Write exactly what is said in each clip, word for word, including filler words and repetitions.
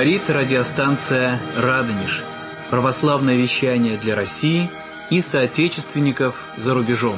Говорит радиостанция «Радонеж». Православное вещание для России и соотечественников за рубежом.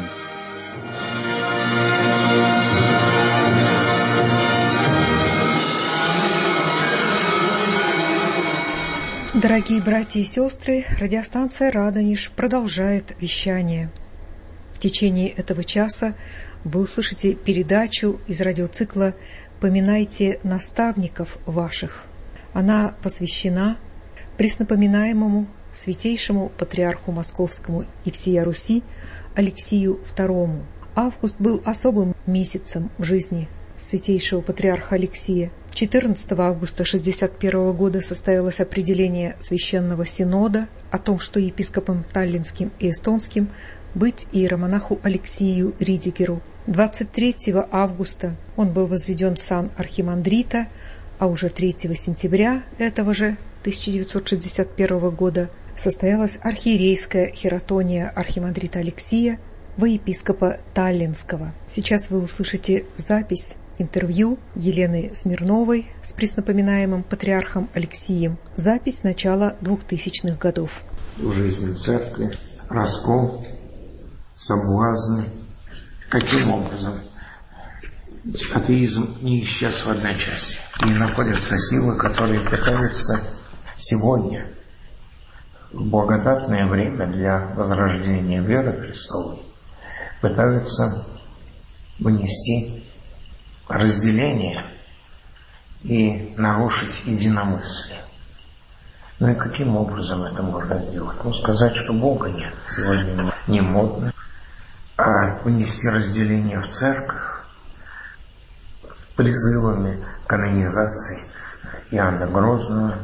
Дорогие братья и сестры, радиостанция «Радонеж» продолжает вещание. В течение этого часа вы услышите передачу из радиоцикла «Поминайте наставников ваших». Она посвящена преснопоминаемому святейшему патриарху Московскому и всея Руси Алексию второму. Август был особым месяцем в жизни святейшего патриарха Алексия. четырнадцатого августа шестьдесят первого года состоялось определение Священного Синода о том, что епископом Таллинским и Эстонским быть иеромонаху Алексию Ридигеру. двадцать третьего августа он был возведен в сан архимандрита, а уже третьего сентября этого же тысяча девятьсот шестьдесят первого года состоялась архиерейская хератония архимандрита Алексия во епископа Таллинского. Сейчас вы услышите запись интервью Елены Смирновой с преснопоминаемым патриархом Алексием. Запись начала двухтысячных годов. В жизни церкви раскол, соблазны. Каким образом? Атеизм не исчез в одночасье. И находятся силы, которые пытаются сегодня, в благодатное время для возрождения веры Христовой, пытаются внести разделение и нарушить единомыслие. Ну и каким образом это можно сделать? Ну, сказать, что Бога нет, сегодня не модно, а внести разделение в церковь призывами канонизации Иоанна Грозного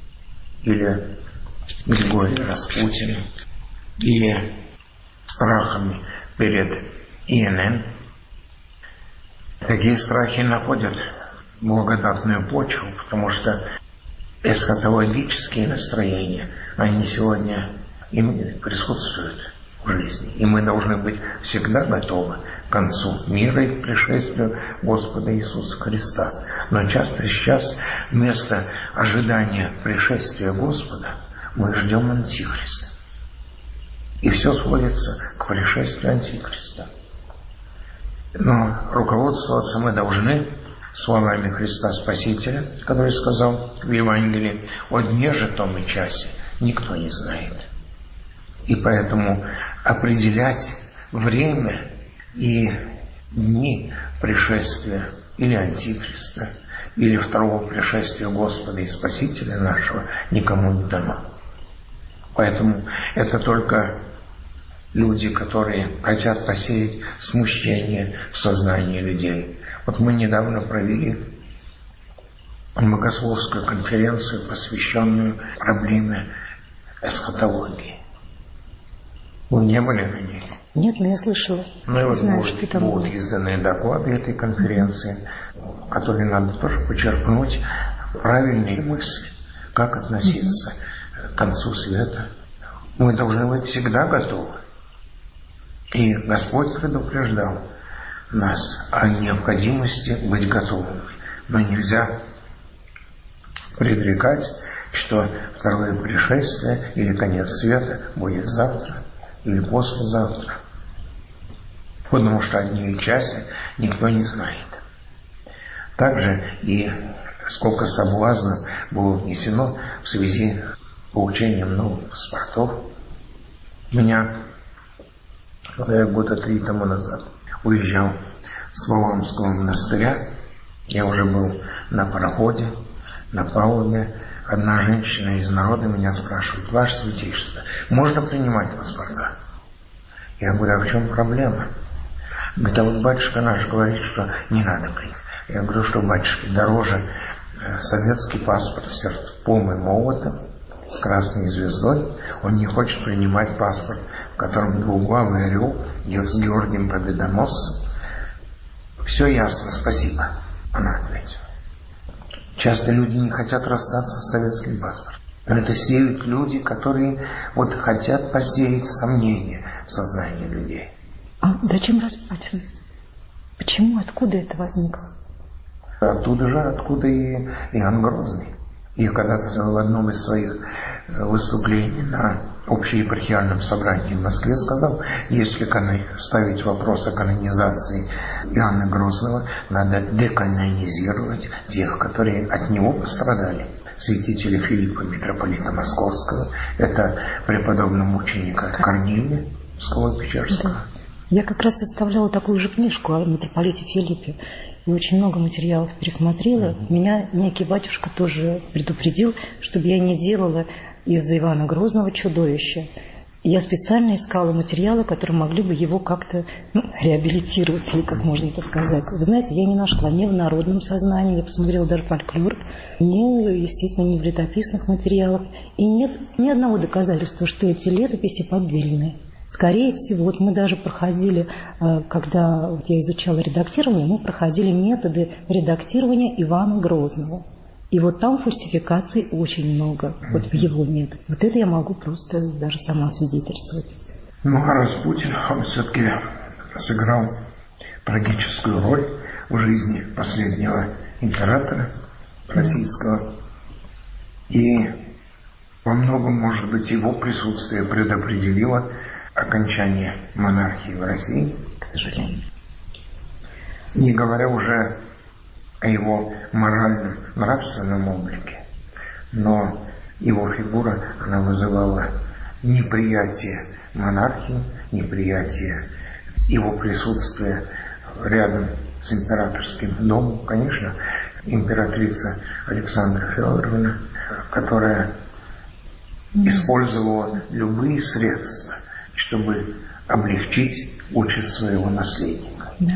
или Григория Распутина или страхами перед ИНН. Такие страхи находят благодатную почву, потому что эсхатологические настроения, они сегодня им присутствуют в жизни. И мы должны быть всегда готовы к концу мира и к пришествию Господа Иисуса Христа. Но часто сейчас вместо ожидания пришествия Господа мы ждем Антихриста. И все сводится к пришествию Антихриста. Но руководствоваться мы должны словами Христа Спасителя, который сказал в Евангелии: «О дне же том и часе никто не знает». И поэтому определять время и дни пришествия или Антихриста, или второго пришествия Господа и Спасителя нашего никому не дано. Поэтому это только люди, которые хотят посеять смущение в сознании людей. Вот мы недавно провели богословскую конференцию, посвященную проблеме эсхатологии. Вы не были на ней? Нет, но я слышала. Ну и вот знаю, будут, что там будут было. изданы доклады этой конференции, в которые надо тоже подчеркнуть правильные мысли, как относиться mm-hmm. к концу света. Мы должны быть всегда готовы. И Господь предупреждал нас о необходимости быть готовыми. Но нельзя предрекать, что второе пришествие или конец света будет завтра или послезавтра. Потому что о дне и часе никто не знает. Также и сколько соблазнов было внесено в связи с получением новых паспортов. У меня когда я года три тому назад уезжал с Валаамского монастыря, я уже был на пароходе, на палубе. Одна женщина из народа меня спрашивает: «Ваше Святейшество, можно принимать паспорта?» Я говорю: «А в чем проблема?» Говорит: «А вот батюшка наш говорит, что не надо принять». Я говорю: «Что, батюшки, дороже советский паспорт с серпом и молотом, с красной звездой? Он не хочет принимать паспорт, в котором двуглавый орел с Георгием Победоносцем». «Все ясно, спасибо», она ответила. Часто люди не хотят расстаться с советским паспортом. Но это сеют люди, которые вот хотят посеять сомнения в сознании людей. А зачем распятие? Почему? Откуда это возникло? Оттуда же, откуда и Иоанн Грозный. И когда-то в одном из своих выступлений на общеепархиальном собрании в Москве сказал, если ставить вопрос о канонизации Иоанна Грозного, надо деканонизировать тех, которые от него пострадали. Святителя Филиппа, митрополита Московского, это преподобного мученика Корнилия Псково-Печерского. Да. Я как раз составляла такую же книжку о митрополите Филиппе. И очень много материалов пересмотрела. Mm-hmm. Меня некий батюшка тоже предупредил, чтобы я не делала из Ивана Грозного чудовища. И я специально искала материалы, которые могли бы его как-то ну, реабилитировать, или как можно это сказать. Вы знаете, я не нашла ни в народном сознании, я посмотрела даже фольклор, ни, естественно, ни в летописных материалах. И нет ни одного доказательства, что эти летописи поддельные. Скорее всего, вот мы даже проходили, когда вот я изучала редактирование, мы проходили методы редактирования Ивана Грозного. И вот там фальсификаций очень много, вот в его методе. Вот это я могу просто даже сама свидетельствовать. Ну, а Распутин, он все-таки сыграл трагическую роль в жизни последнего императора российского. И во многом, может быть, его присутствие предопределило окончание монархии в России, к сожалению. Не говоря уже о его моральном, нравственном облике, но его фигура, она вызывала неприятие монархии, неприятие его присутствия рядом с императорским домом. Конечно, императрица Александра Федоровна, которая использовала любые средства, чтобы облегчить участь своего наследника. Да.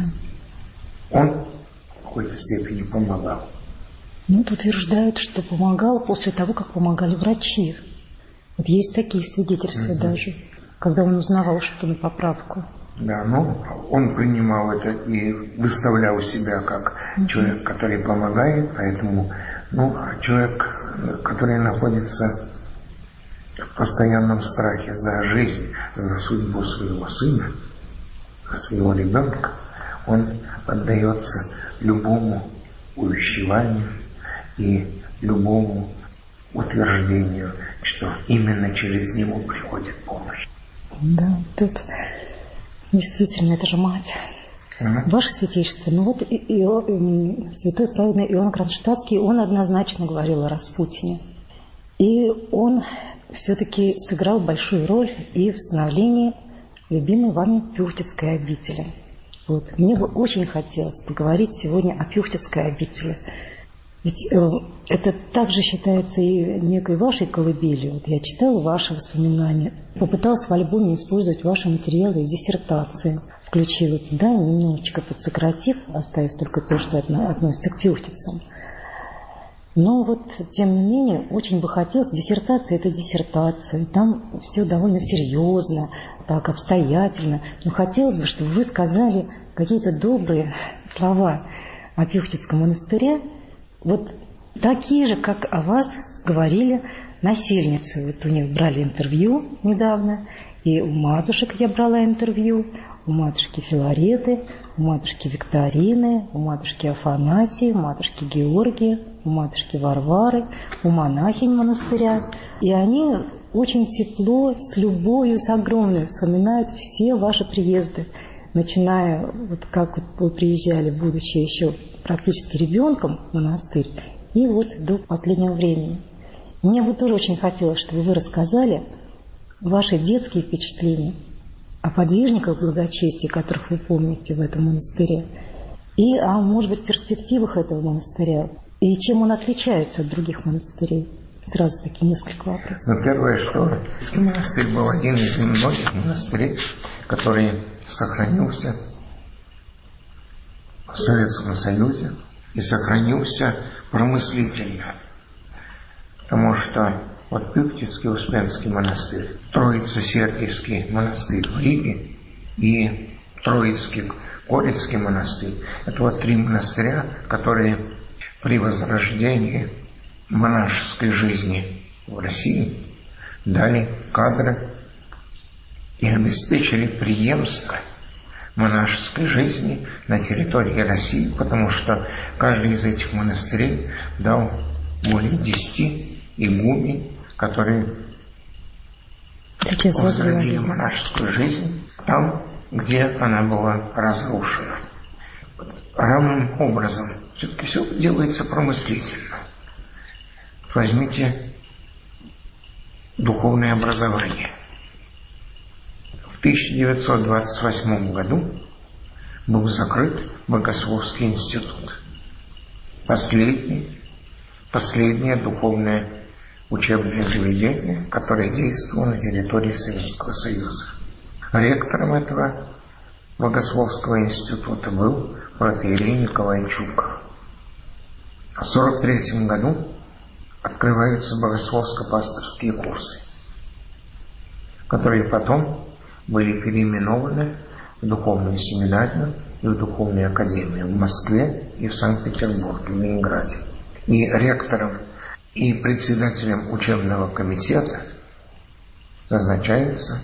Он в какой-то степени помогал. Ну, тут утверждают, что помогал после того, как помогали врачи. Вот есть такие свидетельства угу. даже, когда он узнавал, что на поправку. Да, ну, он принимал это и выставлял себя как угу. человек, который помогает, поэтому, ну, человек, который находится в постоянном страхе за жизнь, за судьбу своего сына, своего ребенка, он отдается любому увещеванию и любому утверждению, что именно через него приходит помощь. Да, тут действительно, это же мать. Uh-huh. Ваше Святейшество, ну вот и, и, и, святой праведный Иоанн Кронштадтский, он однозначно говорил о Распутине. И он все-таки сыграл большую роль и в становлении любимой вами Пюхтицкой обители. Вот. Мне бы очень хотелось поговорить сегодня о Пюхтицкой обители. Ведь э, это также считается и некой вашей колыбелью. Вот я читала ваши воспоминания, попыталась в альбоме использовать ваши материалы из диссертации. Включила туда, немножечко подсократив, оставив только то, что относится к пюхтицам. Но вот, тем не менее, очень бы хотелось, диссертация – это диссертация, там все довольно серьезно, так обстоятельно. Но хотелось бы, чтобы вы сказали какие-то добрые слова о Пюхтицком монастыре, вот такие же, как о вас говорили насельницы. Вот у них брали интервью недавно, и у матушек я брала интервью, у матушки Филареты, у матушки Викторины, у матушки Афанасии, у матушки Георгия, у матушки Варвары, у монахинь монастыря. И они очень тепло, с любовью, с огромной вспоминают все ваши приезды. Начиная, вот как вот вы приезжали, будучи еще практически ребенком в монастырь, и вот до последнего времени. Мне бы тоже очень хотелось, чтобы вы рассказали ваши детские впечатления о подвижниках благочестия, которых вы помните в этом монастыре, и о, может быть, перспективах этого монастыря, и чем он отличается от других монастырей. Сразу такие несколько вопросов. Ну, первое, что Пюхтицкий монастырь был один из немногих монастырей, который сохранился в Советском Союзе и сохранился промыслительно. Потому что вот Пюхтицкий Успенский монастырь, Троице-Сергиевский монастырь в Риге и Троицкий Корецкий монастырь – это вот три монастыря, которые при возрождении монашеской жизни в России дали кадры и обеспечили преемство монашеской жизни на территории России, потому что каждый из этих монастырей дал более десяти игумен, которые Сейчас возродили монашескую жизнь там, где она была разрушена. Равным образом все-таки все делается промыслительно. Возьмите духовное образование. В тысяча девятьсот двадцать восьмом году был закрыт Богословский институт. Последний, последнее духовное учебное заведение, которое действовало на территории Советского Союза. Ректором этого Богословского института был протоиерей Николай Чуков. В сорок третьем году открываются богословско-пасторские курсы, которые потом были переименованы в духовную семинарию и в духовную академию в Москве и в Санкт-Петербурге, в Ленинграде. И ректором и председателем учебного комитета назначается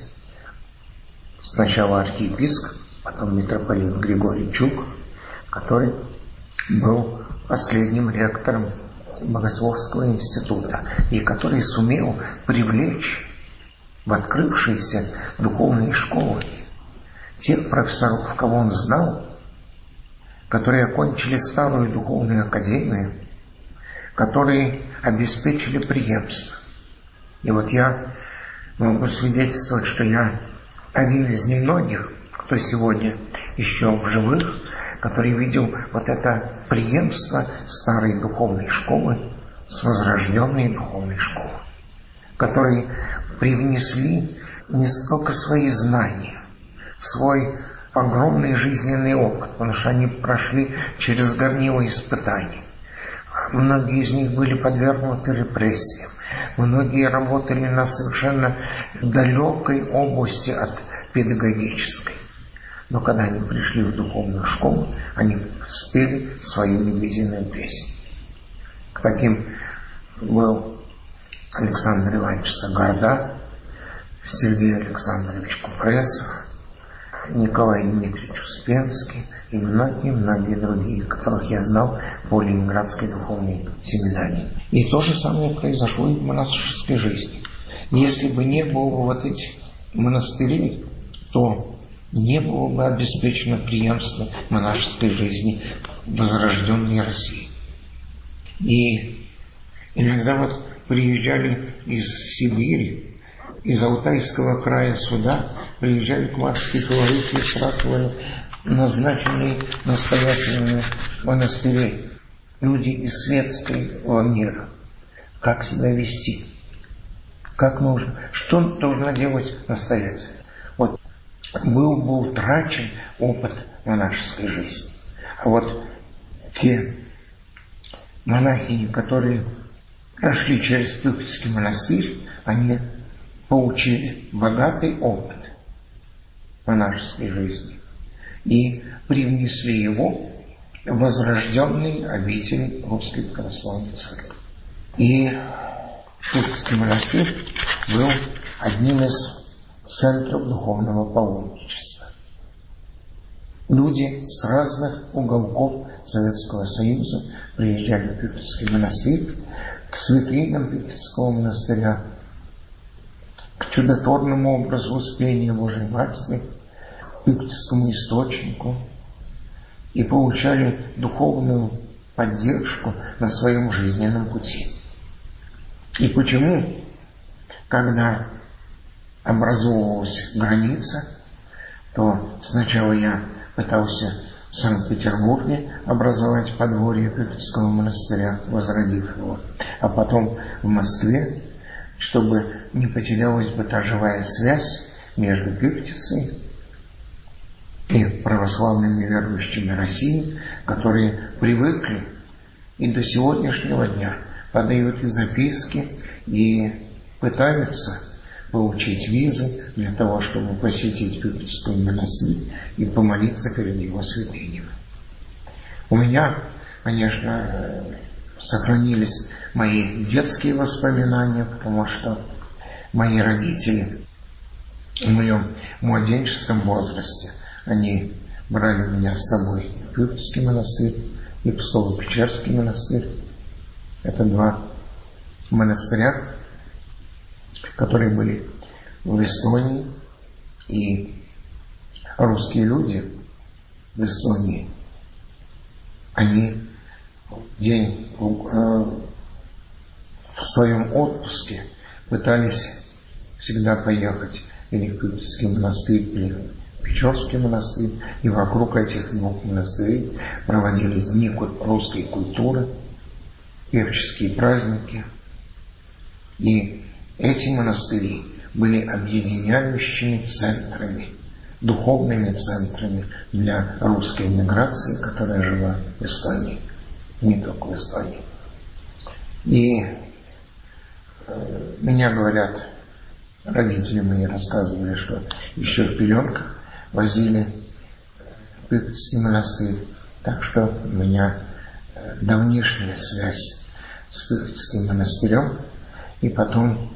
сначала архиепископ, потом митрополит Григорий Чуков, который был последним ректором Богословского института и который сумел привлечь в открывшиеся духовные школы тех профессоров, кого он знал, которые окончили старую духовную академию, которые обеспечили преемство. И вот я могу свидетельствовать, что я один из немногих, кто сегодня еще в живых, который видел вот это преемство старой духовной школы с возрожденной духовной школой, которые привнесли не столько свои знания, свой огромный жизненный опыт, потому что они прошли через горнило испытаний. Многие из них были подвергнуты репрессиям, многие работали на совершенно далекой области от педагогической. Но когда они пришли в духовную школу, они спели свою любительную песню. К таким был Александр Иванович Сагарда, Сергей Александрович Купресов, Николай Дмитриевич Успенский и многие-многие другие, которых я знал по Ленинградской духовной семинарии. И то же самое произошло и в монашеской жизни. Если бы не было вот этих монастырей, то не было бы обеспечено преемство монашеской жизни в возрожденной России. И иногда вот приезжали из Сибири, из Алтайского края сюда, приезжали к матушке Филарите и спрашивали назначенные настоятелями монастырей люди из светского мира, как себя вести, как нужно, что должна делать настоятель. Вот был бы утрачен опыт монашеской жизни. А вот те монахини, которые прошли через Пюхтинский монастырь, они получили богатый опыт монашеской жизни и привнесли его в возрожденный обитель Русской Православной Церкви. И Пюхтинский монастырь был одним из центров духовного паломничества. Люди с разных уголков Советского Союза приезжали в Пюхтинский монастырь, к святыням Пюхтинского монастыря, к чудотворному образу Успения Божией Матери, к Пюхтинскому источнику, и получали духовную поддержку на своем жизненном пути. И почему, когда образовывалась граница, то сначала я пытался в Санкт-Петербурге образовать подворье Пюхтинского монастыря, возродив его, а потом в Москве, чтобы не потерялась бы та живая связь между Пюхтицей и православными верующими России, которые привыкли и до сегодняшнего дня подают записки и пытаются получить визы для того, чтобы посетить Пюхтинский монастырь и помолиться перед его святынями. У меня, конечно, сохранились мои детские воспоминания, потому что мои родители в моем младенческом возрасте, они брали меня с собой в Пюхтинский монастырь и Псково-Печерский монастырь. Это два монастырях, которые были в Эстонии, и русские люди в Эстонии, они день э, в своем отпуске пытались всегда поехать или в Петровский монастырь, или в Печорский монастырь, и вокруг этих двух монастырей проводились дни русской культуры, певческие праздники. И эти монастыри были объединяющими центрами, духовными центрами для русской эмиграции, которая жила в Эстонии, не только в Эстонии. И э, меня, говорят, родители мои рассказывали, что еще в пеленках возили в Пытовский монастырь. Так что у меня давнишняя связь с Пытовским монастырем. И потом,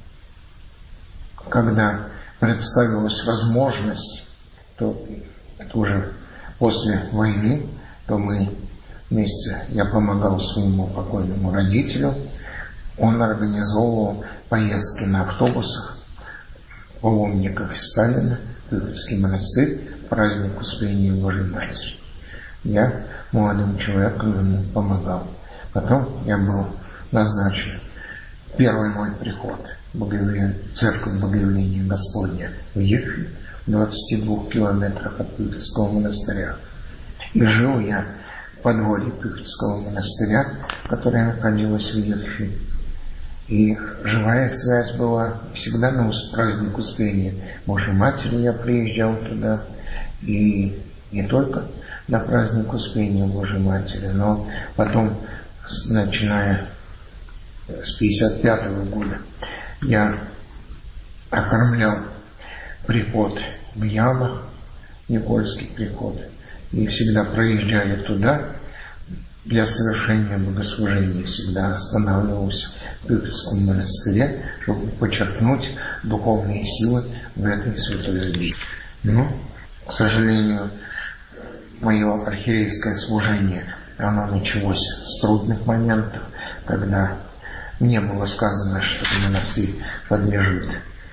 когда представилась возможность, то это уже после войны, то мы вместе, я помогал своему покойному родителю, он организовывал поездки на автобусах паломников из Сталина в Пытовский монастырь к празднику Успения Божьей Матери. Я молодым человеком ему помогал. Потом я был назначен первый мой приход в церковь Богоявления Господня в Ехве, в двадцати двух километрах от Пытовского монастыря. И жил я в подворье Пытовского монастыря, которое находилось в Ехве. И живая связь была всегда на праздник Успения Божьей Матери. Я приезжал туда, и не только на праздник Успения Божьей Матери, но потом, начиная с пятьдесят пятого года, я окормлял приход в Ямах, Никольский приход, и всегда проезжая туда, для совершения богослужения всегда останавливался в Пытовском монастыре, чтобы подчеркнуть духовные силы в этой святой обители. Но, к сожалению, мое архиерейское служение, оно началось с трудных моментов, когда мне было сказано, что монастырь подлежит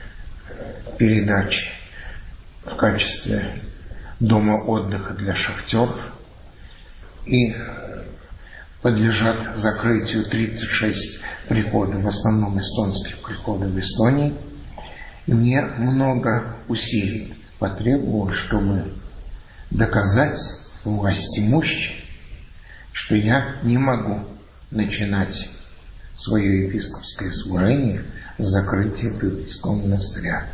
передаче в качестве дома отдыха для шахтеров, и подлежат закрытию тридцать шесть приходов, в основном эстонских приходов в Эстонии. И мне много усилий потребовалось, чтобы доказать власть имущим, что я не могу начинать свое епископское служение с закрытия Пытовского монастыря.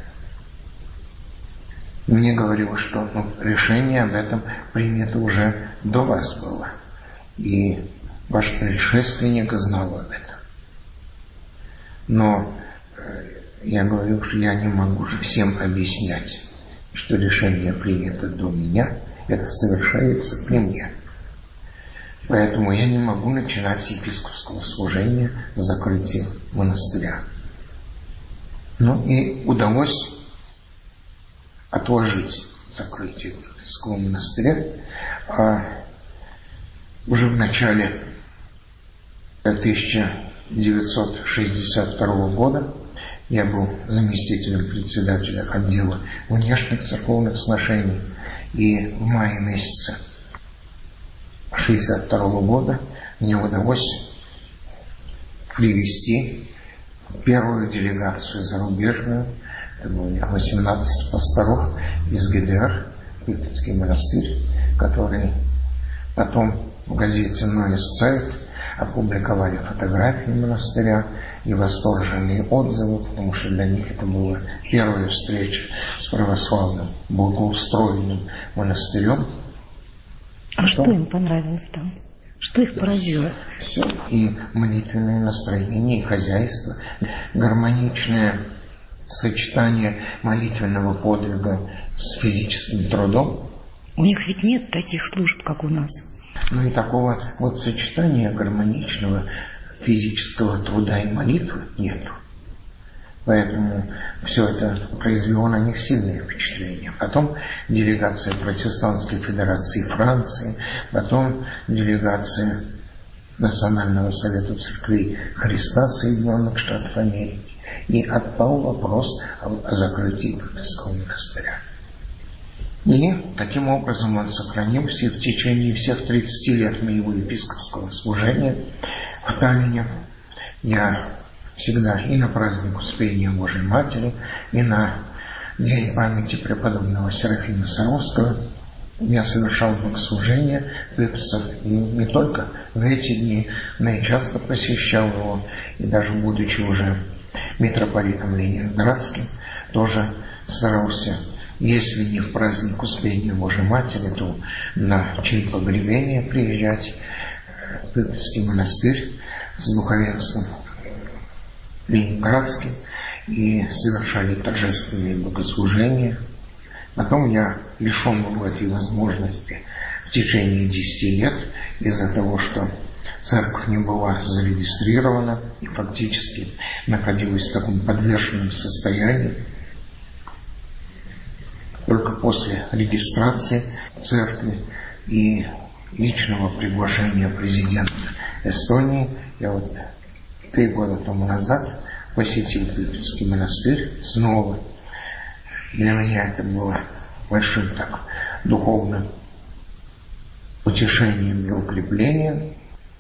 Мне говорилось, что ну, решение об этом принято уже до вас было, и ваш предшественник знал об этом. Но я говорил, что я не могу же всем объяснять, что решение принято до меня, это совершается при мне. Поэтому я не могу начинать с епископского служения с закрытия монастыря. Ну и удалось отложить закрытие Пытовского монастыря. А уже в начале тысяча девятьсот шестьдесят второго года я был заместителем председателя отдела внешних церковных сношений, и в мае месяце шестьдесят второго года мне удалось привести первую делегацию зарубежную. Это было восемнадцать пасторов из ГДР, Пытовский монастырь, которые потом в газете «Ноис Цайт» опубликовали фотографии монастыря и восторженные отзывы, потому что для них это была первая встреча с православным, благоустроенным монастырем. А что им понравилось там? Что их поразило? Все. И молитвенное настроение, и хозяйство, гармоничное сочетание молитвенного подвига с физическим трудом. У них ведь нет таких служб, как у нас. Ну и такого вот сочетания гармоничного физического труда и молитвы нету. Поэтому все это произвело на них сильное впечатление. Потом делегация Протестантской Федерации Франции, потом делегация Национального совета церквей Христа Соединенных Штатов Америки, и отпал вопрос о закрытии Пюптского монастыря. И таким образом он сохранился и в течение всех тридцати лет моего епископского служения в Таллине. Я всегда и на праздник Успения Божьей Матери, и на День памяти преподобного Серафима Саровского я совершал богослужение пюптцев, и не только в эти дни, но и часто посещал его, и даже будучи уже митрополитом ленинградским, тоже старался, если не в праздник Успения Божьей Матери, то на чин погребения приезжать в Пюптский монастырь с духовенством ленинградским, и совершали торжественные богослужения. Потом я лишен был этой возможности в течение десяти лет из-за того, что церковь не была зарегистрирована и фактически находилась в таком подвешенном состоянии. Только после регистрации церкви и личного приглашения президента Эстонии я вот три года тому назад посетил Пюптский монастырь снова. Для меня это было большим так духовным утешением и укреплением.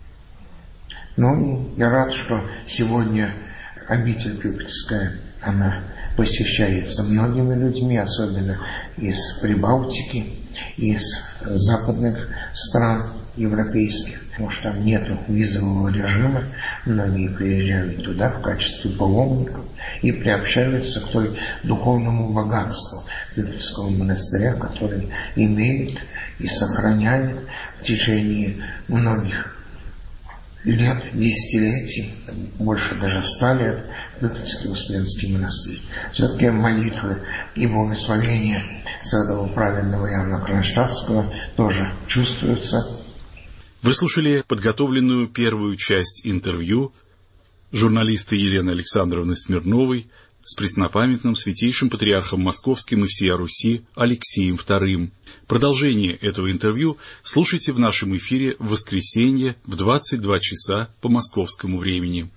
Ну и я рад, что сегодня обитель Пюптская, она посещается многими людьми, особенно из Прибалтики, из западных стран европейских, потому что там нет визового режима. Многие приезжают туда в качестве паломников и приобщаются к той духовному богатству Пюптского монастыря, который имеет и сохраняет в течение многих лет, десятилетий, больше даже ста лет, Пюптский Успенский монастырь. Все-таки молитвы и благословения святого праведного Иоанна Кронштадтского тоже чувствуются. Вы слушали подготовленную первую часть интервью журналиста Елены Александровны Смирновой с преснопамятным святейшим патриархом Московским и всея Руси Алексием вторым. Продолжение этого интервью слушайте в нашем эфире в воскресенье в двадцать два часа по московскому времени.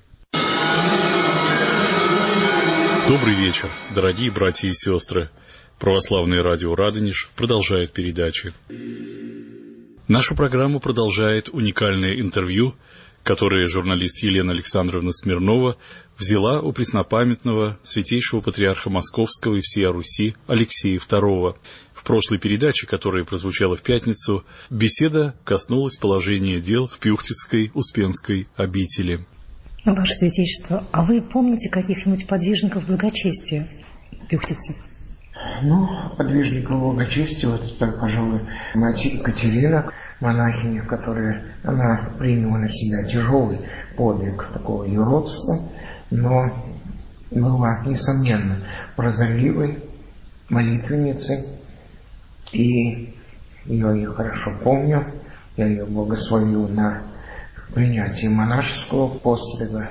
Добрый вечер, дорогие братья и сестры. Православное радио «Радонеж» продолжает передачи. Нашу программу продолжает уникальное интервью, которое журналист Елена Александровна Смирнова взяла у преснопамятного святейшего патриарха Московского и всея Руси Алексея второго. В прошлой передаче, которая прозвучала в пятницу, беседа коснулась положения дел в Пюхтицкой Успенской обители. Ваше Святейшество, а вы помните каких-нибудь подвижников благочестия пюхтицев? Ну, подвижников благочестия, вот это, пожалуй, мать Екатерина, монахиня, которая, она приняла на себя тяжелый подвиг такого юродства, но была, несомненно, прозорливой молитвенницей, и ее я хорошо помню, я ее благословил на принятие монашеского пострига,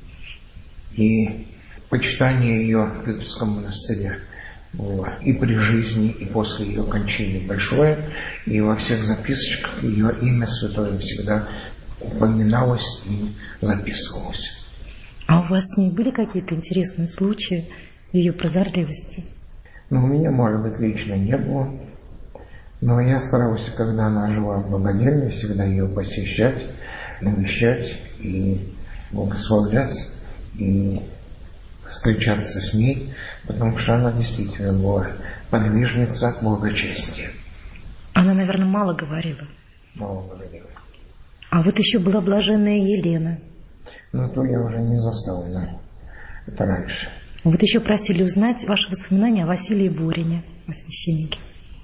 и почитание ее в Пюптском монастыре было и при жизни, и после ее кончины большое, и во всех записочках ее имя святое всегда упоминалось и записывалось. А у вас с ней были какие-то интересные случаи ее прозорливости? Ну, у меня, может быть, лично не было, но я старался, когда она жила в Богодельне, всегда ее посещать, навещать и благословлять, и встречаться с ней, потому что она действительно была подвижница благочестия. Она, наверное, мало говорила. Мало говорила. А вот еще была блаженная Елена. Ну, то я уже не застал, но это раньше. Вот еще просили узнать ваши воспоминания о Василии Борине, о священнике.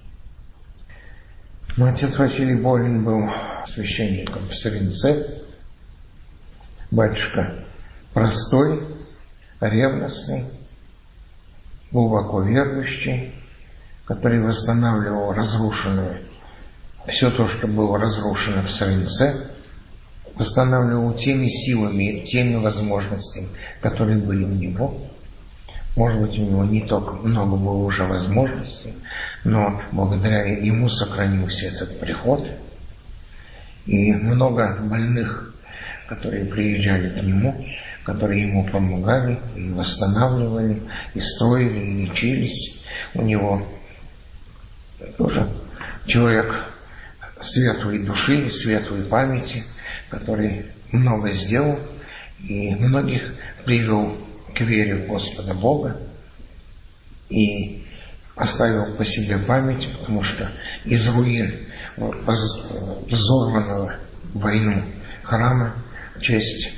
Ну, отец Василий Борин был священником в Саринце. Батюшка простой, ревностный, глубоко верующий, который восстанавливал разрушенное, все то, что было разрушено в Саринце, восстанавливал теми силами, теми возможностями, которые были у него. Может быть, у него не только много было уже возможностей, но благодаря ему сохранился этот приход. И много больных которые приезжали к нему, которые ему помогали и восстанавливали, и строили, и лечились. У него тоже человек светлой души, светлой памяти, который много сделал и многих привел к вере в Господа Бога и оставил по себе память, потому что из руин взорванного в войну храма в честь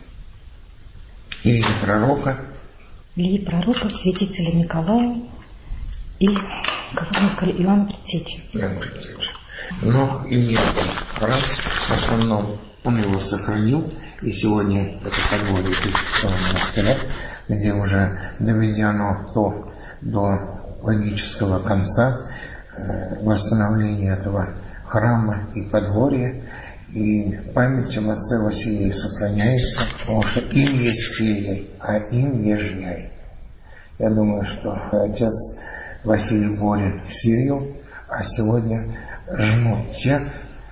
Ильи Пророка, Ильи Пророка, святителя Николая и, как мы сказали, Иоанна Предтечи. Иоанн Предтечи. Но Ильинский храм в основном он его сохранил, и сегодня это подворье Петровского монастыря, где уже доведено то до логического конца э, восстановления этого храма и подворья, и память об отце Василии сохраняется, потому что им есть силей, а им ежняй. Я думаю, что отец Василий Борин сеял, а сегодня жмут те,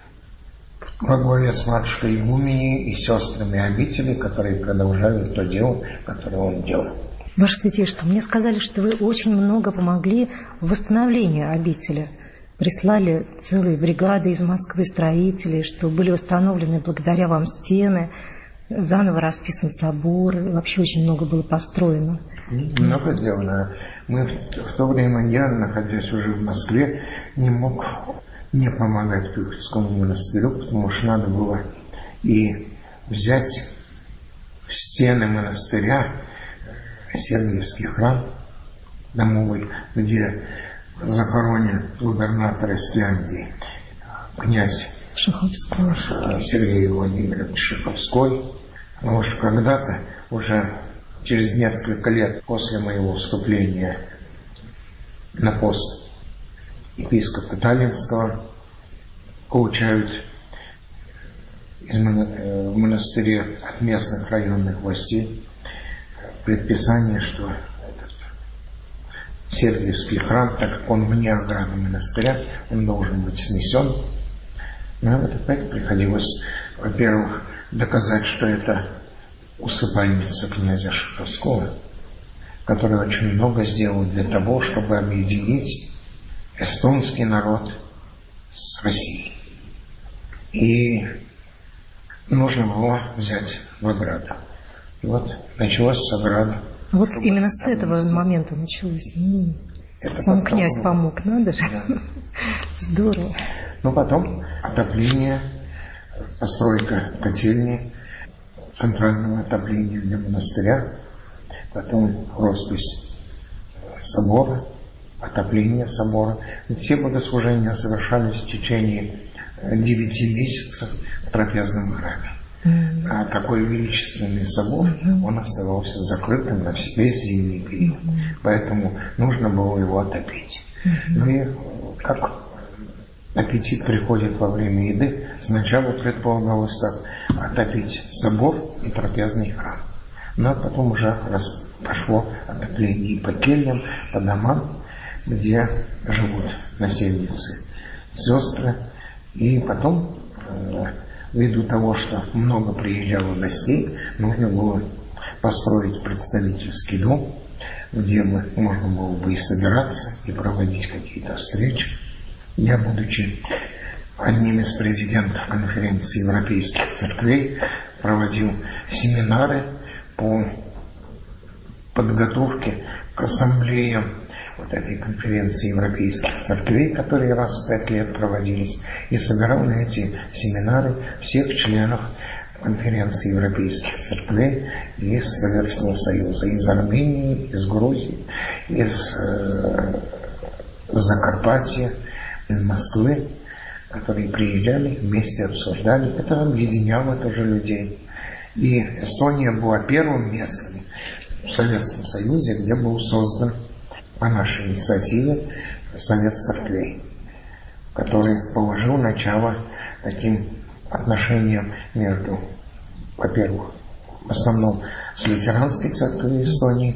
во главе с матушкой игуменей и сестрами обители, которые продолжают то дело, которое он делал. Ваше Святейшество, мне сказали, что вы очень много помогли в восстановлении обители. Прислали целые бригады из Москвы строителей, что были восстановлены благодаря вам стены, заново расписан собор, и вообще очень много было построено. Много сделано. Мы в, в то время, я, находясь уже в Москве, не мог не помогать Петровскому монастырю, потому что надо было и взять в стены монастыря Сергиевский храм домовый, где захоронен губернатор Исляндии, князь Шаховской. Сергей Владимирович Шаховской. Потому что когда-то, уже через несколько лет после моего вступления на пост епископа Таллинского, получают из в монастыре от местных районных властей предписание, что этот Сергиевский храм, так как он вне ограды монастыря, он должен быть снесен. Но вот опять приходилось, во-первых, доказать, что это усыпальница князя Шаховского, который очень много сделал для того, чтобы объединить эстонский народ с Россией. И нужно было взять в ограду. И вот началось с ограды. Вот именно с этого момента началось. Ну, сам князь было. Помог, надо же. Да. Здорово. Ну, потом отопление, постройка котельни, центрального отопления для монастыря, потом роспись собора, отопление собора. Все богослужения совершались в течение девяти месяцев в трапезном храме. Mm-hmm. А такой величественный собор, mm-hmm. он оставался закрытым на весь зимний период. Mm-hmm. Поэтому нужно было его отопить. Mm-hmm. Ну и как аппетит приходит во время еды, сначала предполагалось так: отопить собор и трапезный храм. Но потом уже раз пошло отопление и по кельям, по домам, где живут насельницы, сестры. И потом, ввиду того, что много приезжало гостей, нужно было построить представительский дом, где мы, можно было бы и собираться, и проводить какие-то встречи. Я, будучи одним из президентов конференции европейских церквей, проводил семинары по подготовке к ассамблеям вот этой конференции европейских церквей, которые раз в пять лет проводились, и собирал на эти семинары всех членов конференции европейских церквей из Советского Союза, из Армении, из Грузии, из э, Закарпатья, из Москвы, которые приезжали, вместе обсуждали. Это объединяло тоже людей. И Эстония была первым местом в Советском Союзе, где был создан по нашей инициативе Совет Церквей, который положил начало таким отношениям между, во-первых, в основном с лютеранской церковью Эстонии.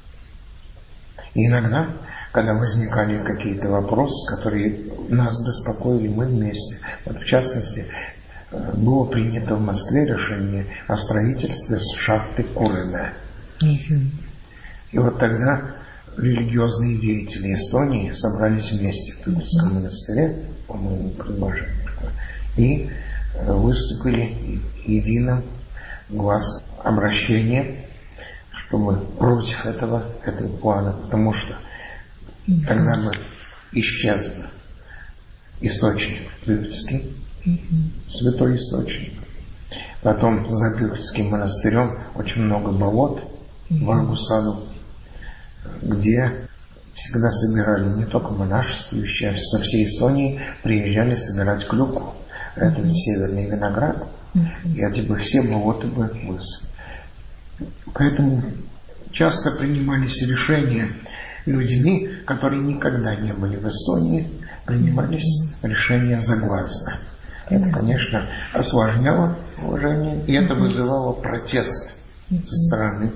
И иногда, когда возникали какие-то вопросы, которые нас беспокоили, мы вместе. Вот в частности, было принято в Москве решение о строительстве шахты Курына. Mm-hmm. И вот тогда религиозные деятели Эстонии собрались вместе в Пюхтицком mm-hmm. монастыре, по-моему, предложение такое, и выступили единым глаз обращения, чтобы против этого, этого плана, потому что mm-hmm. тогда бы исчез бы источник Пюхтицкий, mm-hmm. святой источник. Потом за Пюхтицким монастырем очень много болот mm-hmm. в Аргусаду, где всегда собирали не только монашествующие, а со всей Эстонии приезжали собирать клюкву. Это mm-hmm. северный виноград, mm-hmm. и эти бы все болота бы высохли. Поэтому часто принимались решения людьми, которые никогда не были в Эстонии, принимались mm-hmm. решения загласно. Mm-hmm. Это, конечно, осложняло положение, и это вызывало протест mm-hmm. со стороны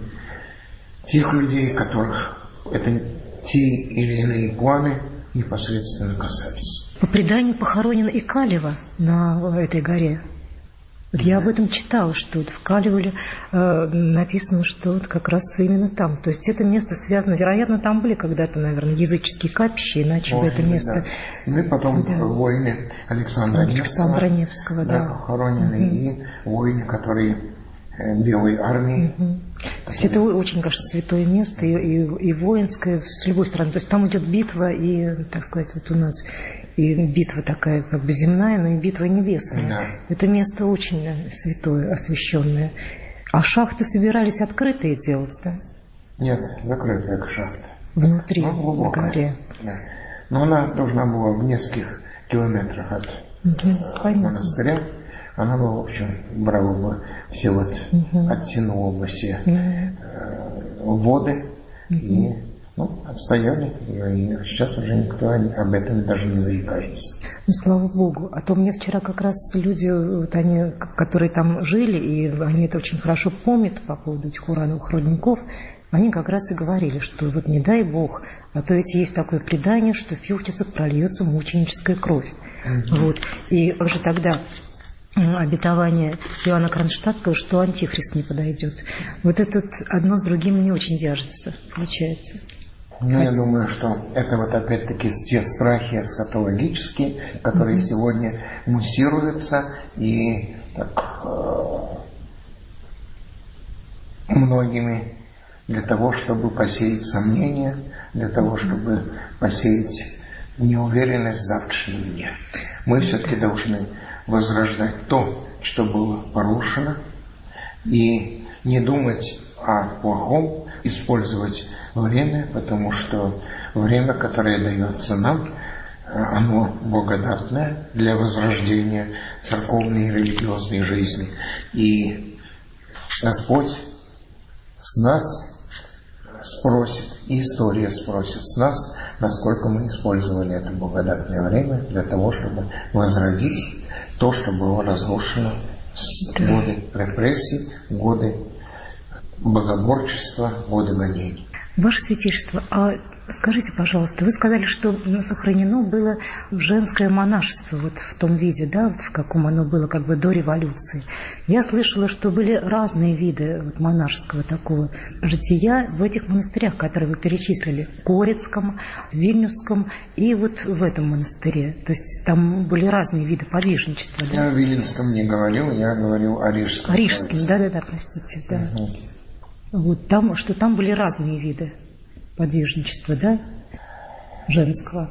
тех людей, которых это те или иные планы непосредственно касались. По преданию похоронен и Калева на этой горе. Вот я об этом читала, что вот в Калеве э, написано, что вот как раз именно там. То есть это место связано, вероятно, там были когда-то, наверное, языческие капища, иначе бы это место... Да. Ну и потом да. воины Александра, Александра Невского, Невского да, да. похоронены, угу. и воины, которые Белой армии. Угу. То есть это очень, кажется, святое место, и, и, и воинское с любой стороны. То есть там идет битва, и, так сказать, вот у нас и битва такая как бы земная, но и битва небесная. Да. Это место очень святое, освященное. А шахты собирались открытые делать, да? Нет, закрытая шахта. Внутри, ну, на горе. Да. Но она должна была в нескольких километрах от угу, монастыря. Она бы, в общем, брала бы все вот, угу. оттянула бы все угу. э, воды угу. и ну, отстояли. И сейчас уже никто об этом даже не заикается. Ну, слава Богу. А то мне вчера как раз люди, вот они, которые там жили, и они это очень хорошо помнят по поводу этих урановых рудников, они как раз и говорили, что вот не дай Бог, а то ведь есть такое предание, что в Пюхтицах прольется мученическая кровь. Угу. Вот. И как же тогда... обетование Иоанна Кронштадтского, что антихрист не подойдет. Вот это одно с другим не очень вяжется, получается. Ну, Хотя... я думаю, что это вот опять-таки те страхи эсхатологические, которые mm-hmm. сегодня муссируются и так, э, многими для того, чтобы посеять сомнения, для того, чтобы посеять неуверенность в завтрашнем дне. Мы все-таки должны возрождать то, что было порушено, и не думать о плохом, использовать время, потому что время, которое дается нам, оно благодатное для возрождения церковной и религиозной жизни. И Господь с нас спросит, и история спросит с нас, насколько мы использовали это благодатное время для того, чтобы возродить то, что было разрушено в да. годы репрессий, годы богоборчества, годы гонений. Ваше Святейшество, а скажите, пожалуйста, вы сказали, что сохранено было женское монашество вот в том виде, да, вот в каком оно было как бы до революции. Я слышала, что были разные виды вот монашеского такого жития в этих монастырях, которые вы перечислили, в Корецком, в Вильнюсском и вот в этом монастыре. То есть там были разные виды подвижничества. Да? Я о Виленском не говорил, я говорил о Рижском. О Рижском, да-да-да, простите, да. Угу. Вот там, что там были разные виды подвижничества, да, женского.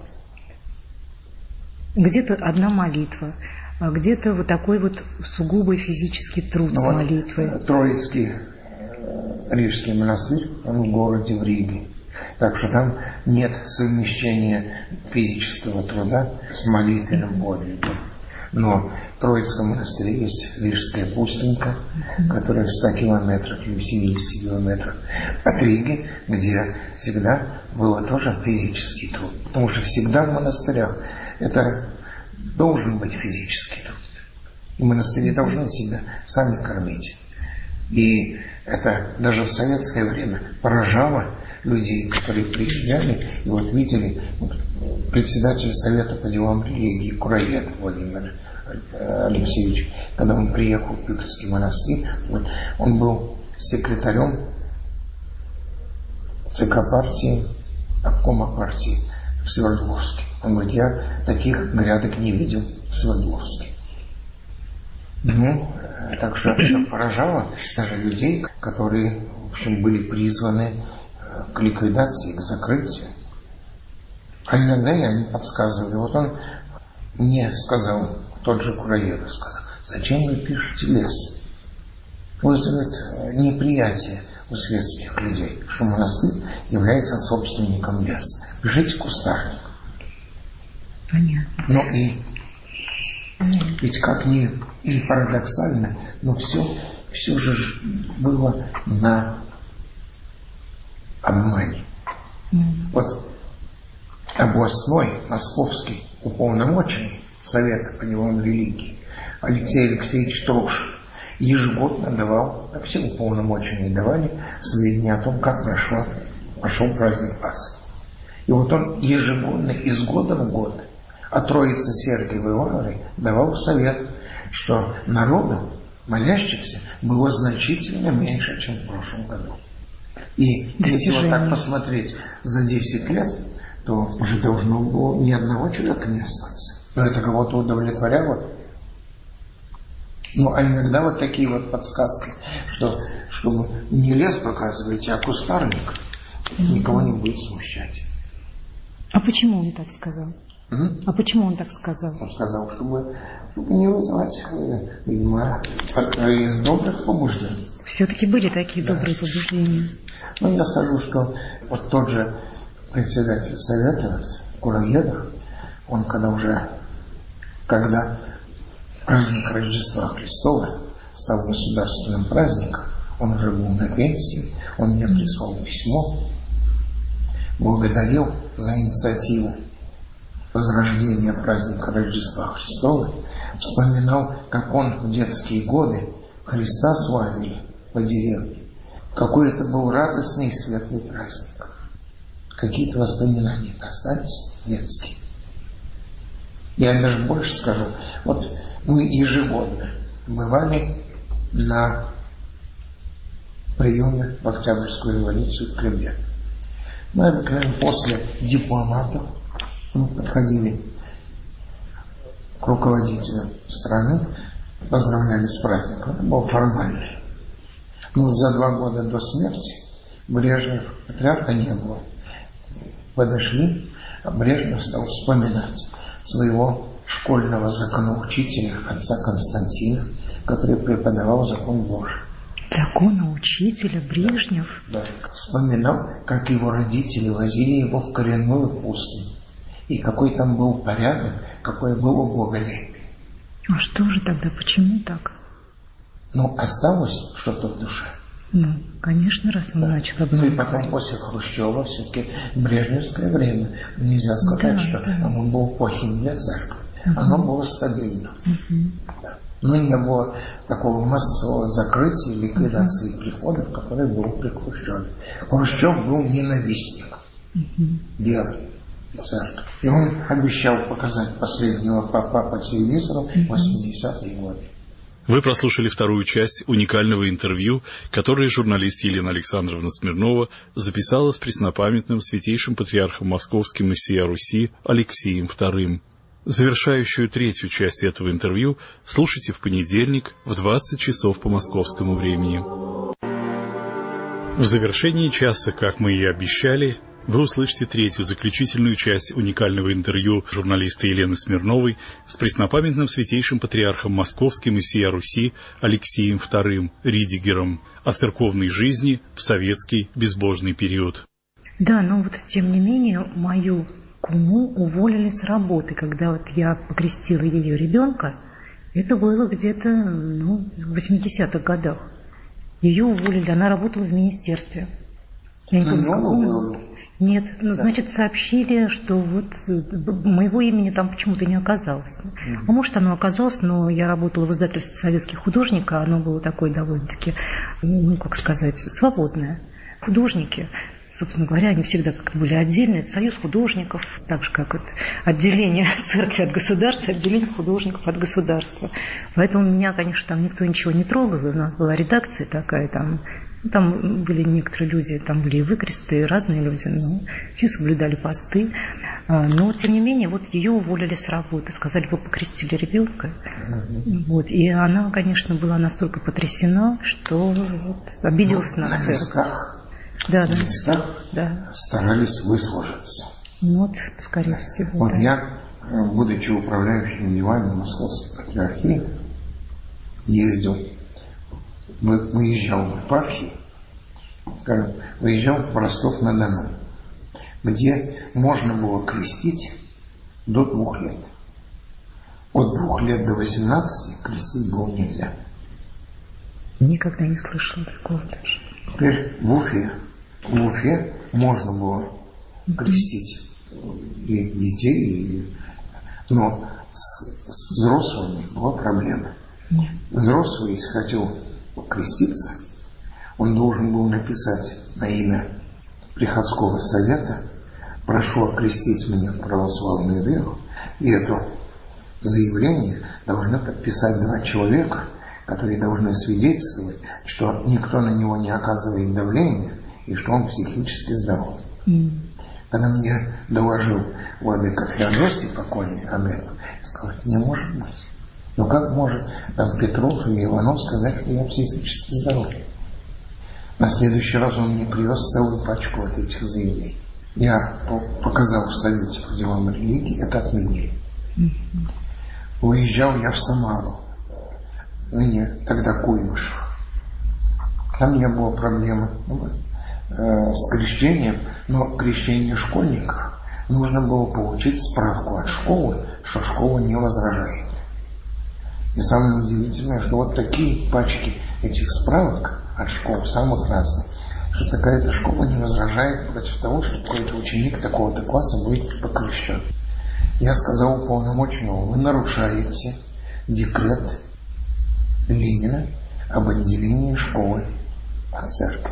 Где-то одна молитва, а где-то вот такой вот сугубый физический труд ну, с молитвой. Вот, Троицкий Рижский монастырь, он в городе в Риге. Так что там нет совмещения физического труда с молитвенным подвигом. Но в Троицком монастыре есть Рижская пустынька, mm-hmm. которая в ста километрах или семидесяти километрах от Риги, где всегда был тоже физический труд. Потому что всегда в монастырях это должен быть физический труд. И монастыри должны себя сами кормить. И это даже в советское время поражало людей, которые приезжали и вот видели вот, председатель Совета по делам религии Кураед Владимир Алексеевич, когда он приехал в Пиковский монастырь, вот, он был секретарем ЦК партии, обкома партии в Свердловске. Он говорит, я таких грядок не видел в Свердловске. Ну, так что это поражало даже людей, которые, в общем, были призваны к ликвидации, к закрытию. А иногда и они подсказывали. Вот он мне сказал, тот же Кураедов сказал, зачем вы пишете лес? Вызовет неприятие у светских людей, что монастырь является собственником леса. Пишите кустарник. Понятно. Ну и ведь как ни и парадоксально, но все, все же было на обмане. Mm. Вот областной московский уполномоченный Совета по делам религии Алексей Алексеевич Трошин ежегодно давал, а все уполномоченные давали сведения о том, как прошел, пошел праздник Пасхи. И вот он ежегодно, из года в год, от Троицы Сергиевой Лавры давал совет, что народу, молящихся, было значительно меньше, чем в прошлом году. И если вот так посмотреть за десять лет, то уже должно было ни одного человека не остаться. Но это кого-то удовлетворяло. Ну, а иногда вот такие вот подсказки, что чтобы не лес показываете, а кустарник, никого не будет смущать. А почему он так сказал? М? А почему он так сказал? Он сказал, чтобы, чтобы не вызывать, видимо, из добрых побуждений. Все-таки были такие да. добрые побуждения. Ну, я скажу, что вот тот же председатель совета Кураедов, он когда уже, когда праздник Рождества Христова стал государственным праздником, он уже был на пенсии, он мне прислал письмо, благодарил за инициативу возрождения праздника Рождества Христова, вспоминал, как он в детские годы Христа славил по деревне. Какой это был радостный и светлый праздник. Какие-то воспоминания-то остались детские. Я даже больше скажу. Вот мы ежегодно бывали на приеме в Октябрьскую революцию в Кремле. Мы обыкновенно после дипломатов мы подходили к руководителям страны, поздравляли с праздником. Это было формально. Но за два года до смерти Брежнев, патриарха не было. Подошли, а Брежнев стал вспоминать своего школьного законоучителя, отца Константина, который преподавал закон Божий. Законоучителя Брежнев? Да, да. Вспоминал, как его родители возили его в коренную пустыню. И какой там был порядок, какое было боголепие. А что же тогда, почему так? Ну, осталось что-то в душе. Ну, конечно, раз он да. начал об этом Ну и потом говорить. После Хрущева все-таки брежневское время. Нельзя сказать, да, что да. оно было плохим для церкви. Угу. Оно было стабильным. Угу. Да. Но не было такого массового закрытия, ликвидации угу. приходов, который был при Хрущеве. Хрущев был ненавистник угу. веры и церкви. И он обещал показать последнего папа по телевизору в восьмидесятые годы. Вы прослушали вторую часть уникального интервью, которое журналист Елена Александровна Смирнова записала с преснопамятным святейшим патриархом Московским и всея Руси Алексием вторым. Завершающую третью часть этого интервью слушайте в понедельник в двадцать часов по московскому времени. В завершении часа, как мы и обещали, вы услышите третью заключительную часть уникального интервью журналиста Елены Смирновой с преснопамятным святейшим патриархом Московским и всея Руси Алексием вторым Ридигером о церковной жизни в советский безбожный период. Да, но вот тем не менее мою куму уволили с работы, когда вот я покрестила ее ребенка. Это было где-то ну, в восьмидесятых годах. Ее уволили, она работала в министерстве. Я не помню, Нет, ну, да. значит, сообщили, что вот моего имени там почему-то не оказалось. Mm-hmm. А может, оно оказалось, но я работала в издательстве советских художников, оно было такое довольно-таки, ну, как сказать, свободное. Художники собственно говоря, они всегда как-то были отдельны. Это союз художников, так же, как это отделение церкви от государства, отделение художников от государства. Поэтому меня, конечно, там никто ничего не трогал. У нас была редакция такая, там, там были некоторые люди, там были и выкресты, и разные люди, но все соблюдали посты. Но, тем не менее, вот ее уволили с работы. Сказали, вы покрестили ребенка. Mm-hmm. Вот. И она, конечно, была настолько потрясена, что вот, обиделась ну, на, на церковь. Местах, да, на да. местах да. старались выслужиться. Вот, скорее всего. Вот да. я, будучи управляющим делами Московской патриархии, ездил, выезжал в епархии, скажем, выезжал в Ростов-на-Дону, где можно было крестить до двух лет. От двух лет до восемнадцати крестить было нельзя. Никогда не слышала такого даже. Теперь в Уфе, в Уфе можно было крестить и детей, и... но с, с взрослыми была проблема. Нет. Взрослый, если хотел креститься, он должен был написать на имя приходского совета: прошу окрестить меня в православную веру. И это заявление должны подписать два человека, которые должны свидетельствовать, что никто на него не оказывает давления и что он психически здоров. Mm. Когда мне доложил владыка Феодосий покойный об этом, я сказал, это не может быть. Ну как может там Петров или Иванов сказать, что я психически здоров? На следующий раз он мне привез целую пачку вот этих заявлений. Я показал в Совете по делам религии, это отменили. Mm-hmm. Уезжал я в Самару, ныне тогда Куйбышев. Там не было проблемы э, с крещением, но крещение школьников нужно было получить справку от школы, что школа не возражает. И самое удивительное, что вот такие пачки этих справок от школ, самых разных, что такая-то школа не возражает против того, что какой-то ученик такого-то класса будет покрещен. Я сказал уполномоченному, вы нарушаете декрет Ленина об отделении школы от церкви.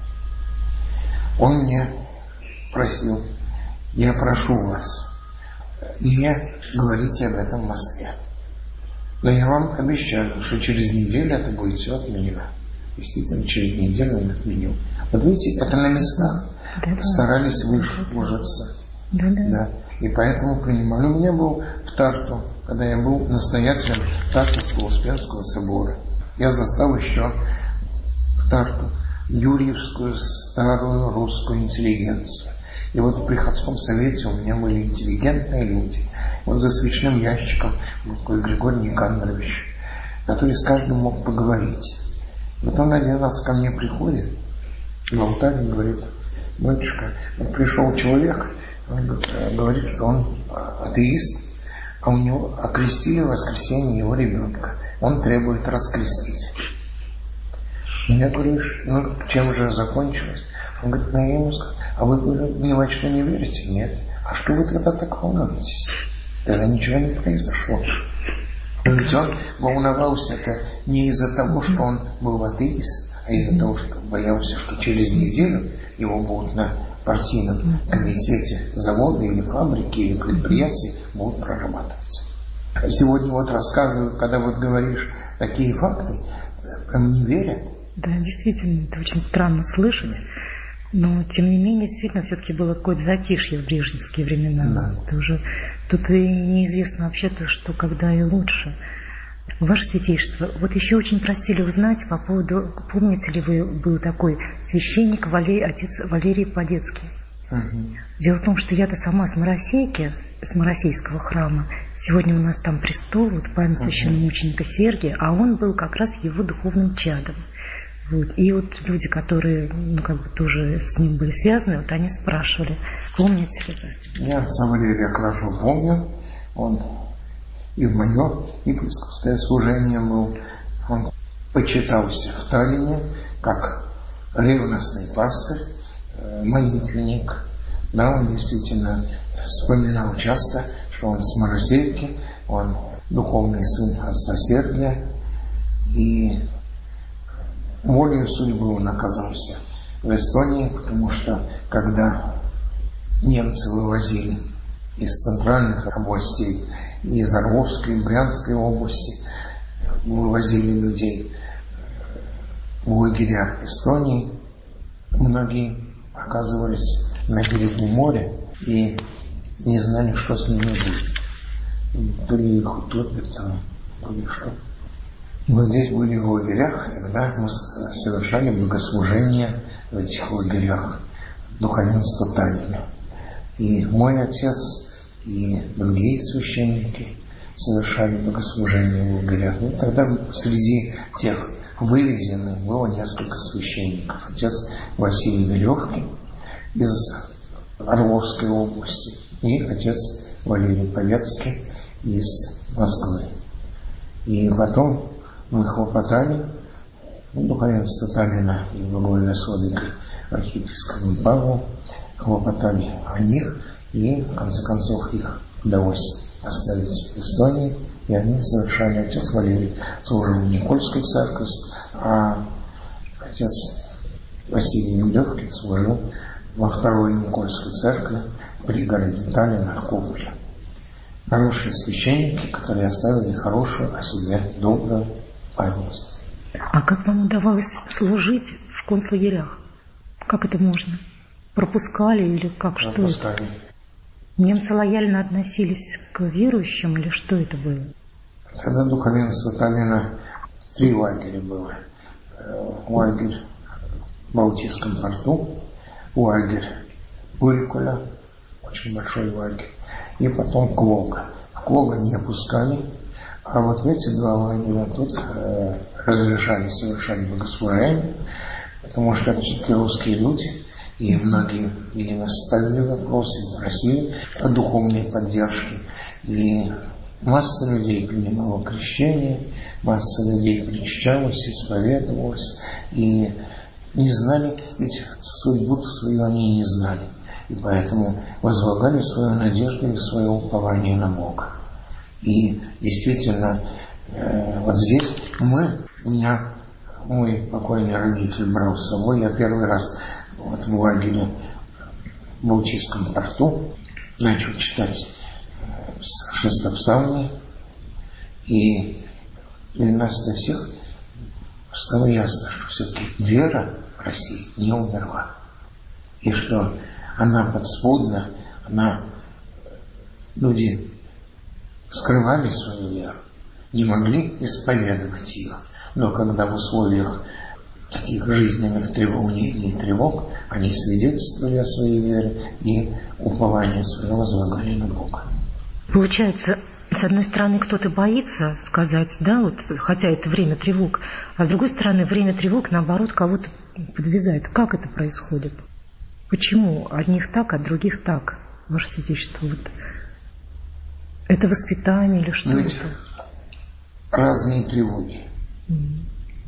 Он мне просил, я прошу вас, не говорите об этом в Москве. Но я вам обещаю, что через неделю это будет все отменено. Действительно, через неделю он отменил. Вот видите, это на местах. Да, старались выслужиться. Да, да. Да. И поэтому принимали. У меня был в Тарту, когда я был настоятелем Тартовского Успенского собора. Я застал еще в Тарту юрьевскую старую русскую интеллигенцию. И вот в приходском совете у меня были интеллигентные люди. Вот за свечным ящиком был такой Григорий Никандрович, который с каждым мог поговорить. Вот он один раз ко мне приходит на алтарь и говорит, батюшка, вот пришел человек, он говорит, что он атеист, а у него окрестили в воскресенье его ребенка. Он требует раскрестить. Я говорю, ну чем же закончилось? Он говорит, ну я ему сказал, а вы ни во что не верите? Нет. А что вы тогда так волнуетесь? Тогда ничего не произошло. Ведь он волновался-то не из-за того, что он был атеист, а из-за того, что боялся, что через неделю его будут на партийном комитете завода или фабрики или предприятия будут прорабатывать. А сегодня вот рассказывают, когда вот говоришь такие факты, прям не верят. Да, действительно, это очень странно слышать. Но, тем не менее, действительно, все-таки было какое-то затишье в брежневские времена. Да. Это уже, тут и неизвестно вообще-то, что когда и лучше. Ваше Святейшество, вот еще очень просили узнать по поводу, помните ли вы, был такой священник, Валерий, отец Валерий Подецкий. Угу. Дело в том, что я-то сама с Моросейки, с Моросейского храма. Сегодня у нас там престол, вот память священномученика Сергия, а он был как раз его духовным чадом. Вот. И вот люди, которые, ну, как бы тоже с ним были связаны, вот они спрашивали, помните ли вы? Я отца Валерия хорошо помню. Он и в мое епископское служение был. Он почитался в Таллине как ревностный пастырь, молитвенник. Да, он действительно вспоминал часто, что он с Моросейки, он духовный сын отца Сергия, и волею судьбы он оказался в Эстонии, потому что когда немцы вывозили из центральных областей, из Орловской, Брянской области, вывозили людей в лагеря Эстонии, многие оказывались на берегу моря и не знали, что с ними будет. То ли их утопят, то ли что. И вот здесь были в лагерях, тогда мы совершали богослужение в этих лагерях, духовенство Таллина. И мой отец, и другие священники совершали богослужение в лагерях. Ну, тогда среди тех вывезенных было несколько священников. Отец Василий Веревкин из Орловской области и отец Валерий Павецкий из Москвы. И потом мы хлопотали, ну, духовенство Таллина и во главе с владыкой архиепископом Павлом, хлопотали о них, и в конце концов их удалось оставить в Эстонии, и они совершали. Отец Валерий служил в Никольской церкви, а отец Василий Веревкин служил во второй Никольской церкви при городе Таллина в Куполе. Хорошие священники, которые оставили хорошую о себе добрую память. А как вам удавалось служить в концлагерях? Как это можно? Пропускали или как? Пропускали. Что это? Немцы лояльно относились к верующим или что это было? Тогда духовенство Таллина три лагеря было. Лагерь в Балтийском порту, лагерь Бурикуля, очень большой лагерь, и потом Клога. В Клога не пускали, а вот в эти два лагеря тут э, разрешали совершать богослужение, потому что это все-таки русские люди, и многие, видимо, ставили вопросы, просили о духовной поддержке. И масса людей принимала крещение, масса людей причащалась, исповедовалась, и не знали, ведь судьбу свою они не знали. И поэтому возлагали свою надежду и свое упование на Бога. И действительно, э, вот здесь мы, меня мой покойный родитель брал с собой, я первый раз вот в лагере в Балтийском порту начал читать шестопсалмие, и для нас для всех стало ясно, что все-таки вера в России не умерла, и что она подспудна, она, люди скрывали свою веру, не могли исповедовать ее, но когда в условиях таких жизненных треволнений и тревог они свидетельствовали о своей вере и упование свое возлагали на Бога. Получается, с одной стороны, кто-то боится сказать, да, вот, хотя это время тревог, а с другой стороны, время тревог, наоборот, кого-то подвязает. Как это происходит? Почему одних так, а других так, Ваше Святейшество? Вот. Это воспитание или что ведь это? Разные тревоги. Mm.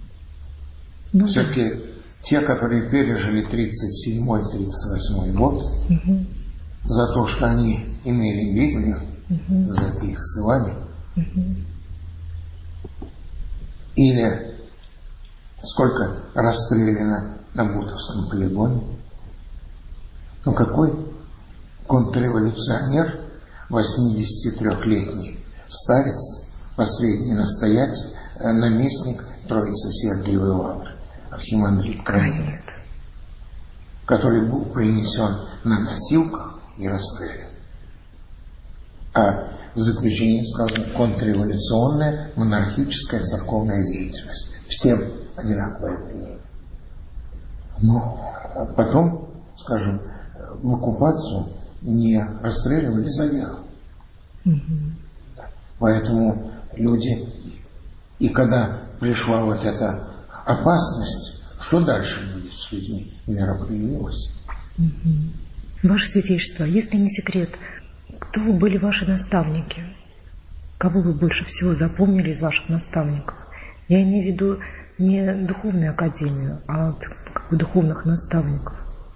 Ну, все-таки да. Те, которые пережили тридцать седьмой — тридцать восьмой год, mm-hmm. за то, что они имели Библию, mm-hmm. за это их ссылали, mm-hmm. или сколько расстреляно на Бутовском полигоне. Ну какой контрреволюционер, восьмидесятитрёхлетний старец, последний настоятель, наместник Троицы Сергиевой Лавры, архимандрит Кравин, который был принесен на носилках и расстрелян. А в заключении сказано контрреволюционная монархическая церковная деятельность. Всем одинаковое мнение. Но потом, скажем, в оккупацию не расстреливали за веру. Mm-hmm. Поэтому люди, и когда пришла вот эта опасность, что дальше будет с людьми? Вера проявилась. Mm-hmm. Ваше Святейшество, если не секрет, кто были ваши наставники? Кого вы больше всего запомнили из ваших наставников? Я имею в виду не духовную академию, а вот как бы духовных наставников.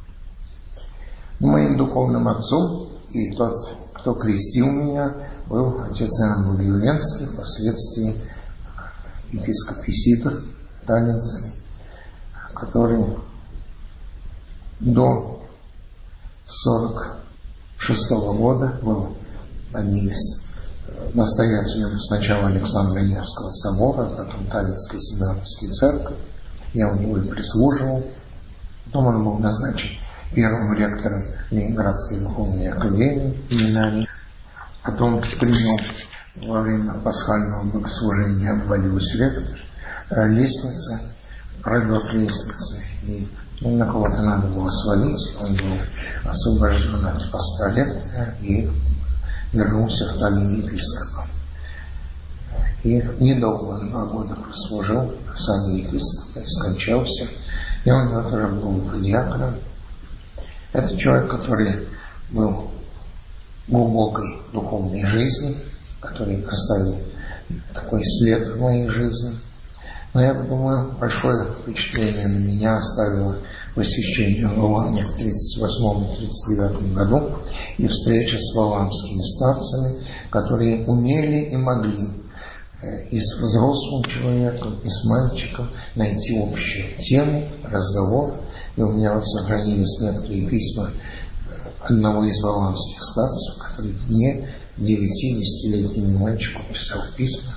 Моим духовным отцом и тот, кто крестил меня, был отец Иоанн Благовещенский, впоследствии епископ Исидор Таллинский, который до сорок шестого года был одним из настоятелем сначала Александра Невского собора, потом Таллинской Семеновской церкви. Я у него и прислуживал. Потом он был назначен первым ректором Ленинградской духовной академии имени. Потом принял во время пасхального богослужения, обвалилась ректор, лестница, пролет лестницы, и ну, на кого-то надо было свалить. Он был освобожден от поста ректора и вернулся в Таллин епископом. И недолго, он два года прослужил в сане епископа и скончался. Я у него тоже был диаконом. Это человек, который был глубокой духовной жизни, который оставил такой след в моей жизни. Но я думаю, большое впечатление на меня оставило посещение Валаама в тридцать восьмом — тридцать девятом году и встреча с валаамскими старцами, которые умели и могли и с взрослым человеком, и с мальчиком найти общую тему, разговор. И у меня вот сохранились некоторые письма одного из валаамских старцев, который мне, девяти-десятилетнему мальчику, писал письма.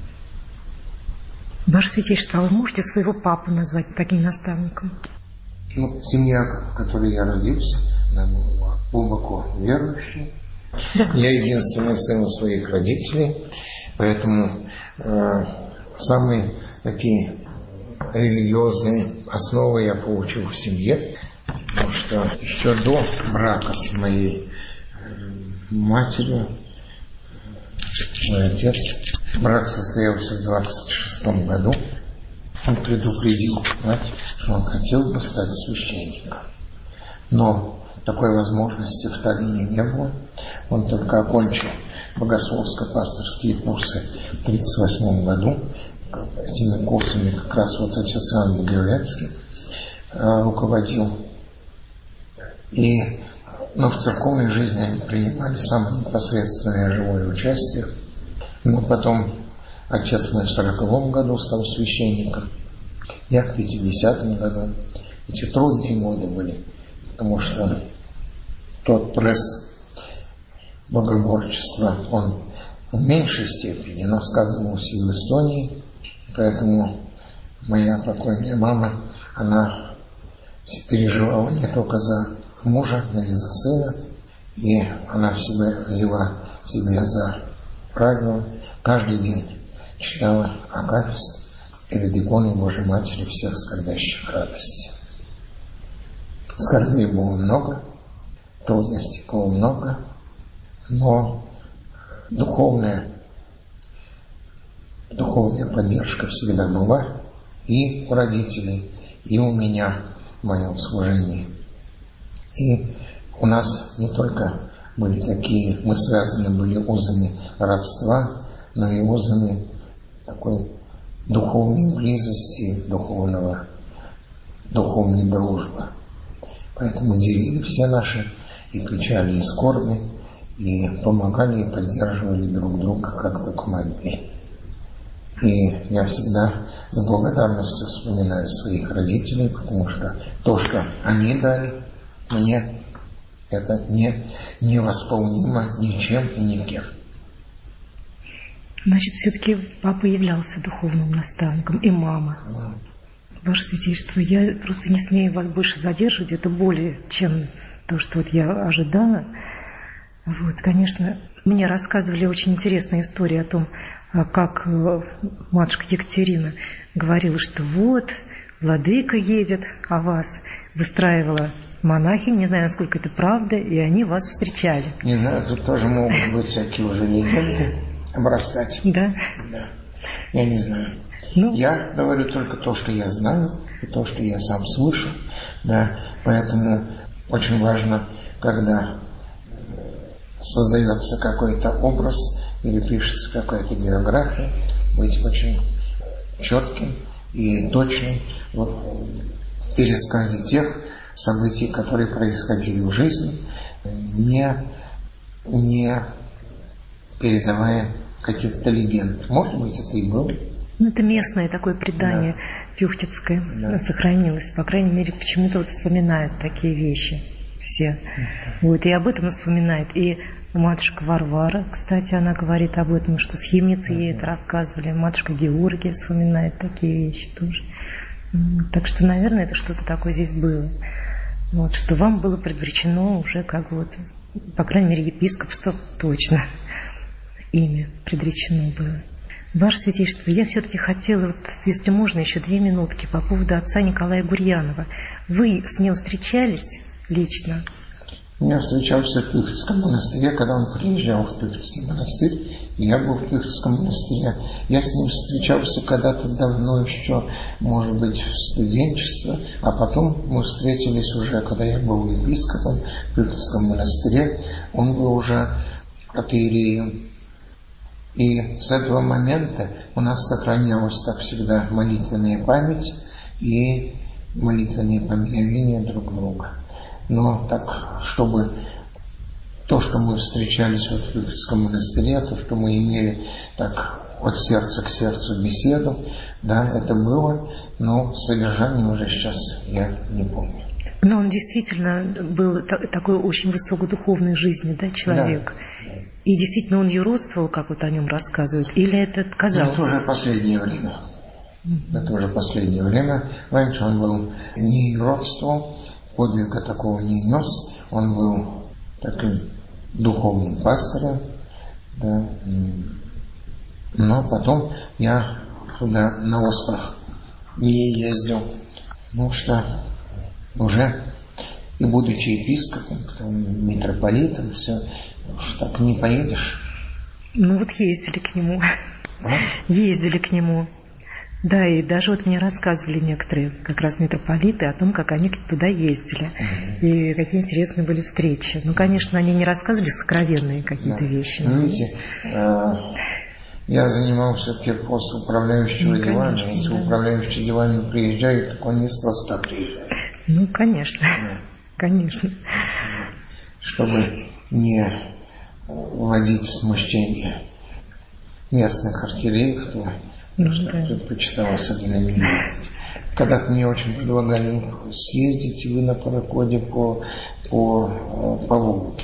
Ваше Святейшество, а вы можете своего папу назвать таким наставником? Ну, семья, в которой я родился, она была глубоко верующей. Да. Я единственный сын у своих родителей, поэтому э, самые такие религиозные основы я получил в семье, потому что еще до брака с моей матерью, мой отец, брак состоялся в двадцать шестом году, он предупредил мать, что он хотел бы стать священником. Но такой возможности в Таллине не было. Он только окончил богословско-пасторские курсы в тридцать восьмом году. Этими курсами как раз вот отец Иоанн Богоявленский э, руководил. И, но в церковной жизни они принимали самое непосредственное живое участие. Но потом отец мой в сороковом году стал священником. Я в пятидесятом году. Эти трудные годы были, потому что тот пресс богоборчества, он в меньшей степени, но сказывался и в Эстонии. Поэтому моя покойная мама, она переживала не только за мужа, но и за сына. И она в себе взяла себе за правило каждый день читала акафист перед иконой Божьей Матери всех скорбящих радости. Скорбей было много, трудностей было много, но духовная, духовная поддержка всегда была и у родителей, и у меня в моем служении. И у нас не только были такие, мы связаны были узами родства, но и узами такой духовной близости, духовного, духовной дружбы. Поэтому делили все наши и печали, и скорби, и помогали, и поддерживали друг друга, как только могли. И я всегда с благодарностью вспоминаю своих родителей, потому что то, что они дали мне, это не, невосполнимо ничем и никем. Значит, все-таки папа являлся духовным наставником, и мама. Да. Ваше Святейшество, я просто не смею вас больше задерживать, это более, чем то, что вот я ожидала. Вот, конечно, мне рассказывали очень интересную историю о том, как матушка Екатерина говорила, что вот, владыка едет, а вас выстраивала монахинь, не знаю, насколько это правда, и они вас встречали. Не знаю, тут тоже могут быть всякие уже легенды обрастать. Да? Да. Я не знаю. Ну, я говорю только то, что я знаю, и то, что я сам слышу. Да. Поэтому очень важно, когда создается какой-то образ или пишется какая-то биография, быть очень четким и точным в пересказе тех событий, которые происходили в жизни, не, не передавая каких-то легенд. Может быть, это и было. Ну, это местное такое предание. Пюхтицкая да. сохранилась. По крайней мере, почему-то вот вспоминают такие вещи все. Вот, и об этом вспоминает. И матушка Варвара, кстати, она говорит об этом, что схимницы ей это рассказывали. Матушка Георгия вспоминает такие вещи тоже. Так что, наверное, это что-то такое здесь было. Вот, что вам было предречено уже как вот, по крайней мере, епископство точно имя предречено было. Ваше Святейшество, я все-таки хотела, вот, если можно, еще две минутки по поводу отца Николая Гурьянова. Вы с ним встречались лично? Я встречался в Пюхтицком монастыре, когда он приезжал в Пюхтицкий монастырь, и я был в Пюхтицком монастыре. Я с ним встречался когда-то давно еще, может быть, в студенчестве, а потом мы встретились уже, когда я был епископом в Пюхтицком монастыре. Он был уже протоиереем. И с этого момента у нас сохранялась, так всегда, молитвенная память и молитвенные поминовения друг друга. Но так, чтобы то, что мы встречались вот в Пюхтицком монастыре, то, что мы имели так от сердца к сердцу беседу, да, это было, но содержание уже сейчас я не помню. Но он действительно был такой очень высокодуховной жизни, да, человек? Да. И действительно он юродствовал, как вот о нем рассказывают, или это казалось? Это уже последнее время. Mm-hmm. Это уже последнее время. Раньше он был не юродствовал, подвига такого не нес. Он был таким духовным пастырем. Да. Но потом я туда на остров не ездил, потому что уже и будучи епископом, потом митрополитом, все, уж так не поедешь. Ну вот ездили к нему. А? Ездили к нему. Да, и даже вот мне рассказывали некоторые как раз митрополиты о том, как они туда ездили. Угу. И какие интересные были встречи. Ну, конечно, они не рассказывали сокровенные какие-то да. вещи. Ну, видите, э, я занимался все-таки после управляющего ну, делами. Конечно, Если да. управляющий делами приезжает, так он неспроста приезжает. Ну, конечно. Да. Конечно. Чтобы не вводить в смущение местных архиереев, то ну, да. предпочитал особенно не ездить. Когда-то мне очень предлагали съездить вы на пароходе по, по, по Волге.